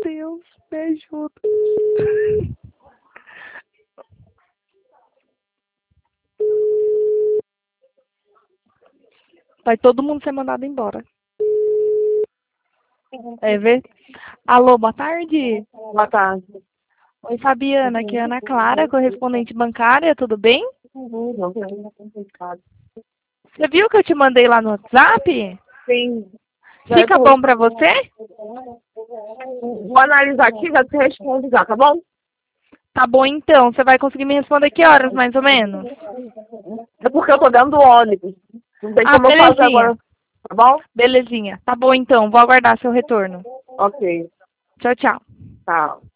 Deus, me ajuda. Vai todo mundo ser mandado embora. É, vê? Alô, boa tarde. Boa tarde. Oi, Fabiana, aqui é a Ana Clara, correspondente bancária, tudo bem? Você viu que eu te mandei lá no WhatsApp? Sim. Fica bom pra você? Vou analisar aqui e já te respondo já, tá bom? Tá bom então, você vai conseguir me responder que horas, mais ou menos? É porque eu tô dentro do ônibus. Não tem como eu fazer Belezinha. agora, tá bom? Belezinha. Tá bom então, vou aguardar seu retorno. Ok. Tchau, tchau. Tá.